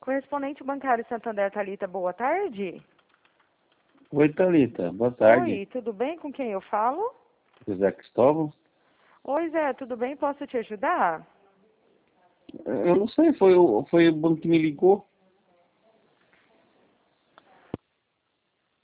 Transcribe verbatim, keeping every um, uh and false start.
Correspondente bancário Santander, Thalita, boa tarde. Oi, Thalita, boa tarde. Oi, tudo bem? Com quem eu falo? José Cristóvão? Oi, Zé, tudo bem? Posso te ajudar? Eu não sei, foi o, foi o banco que me ligou.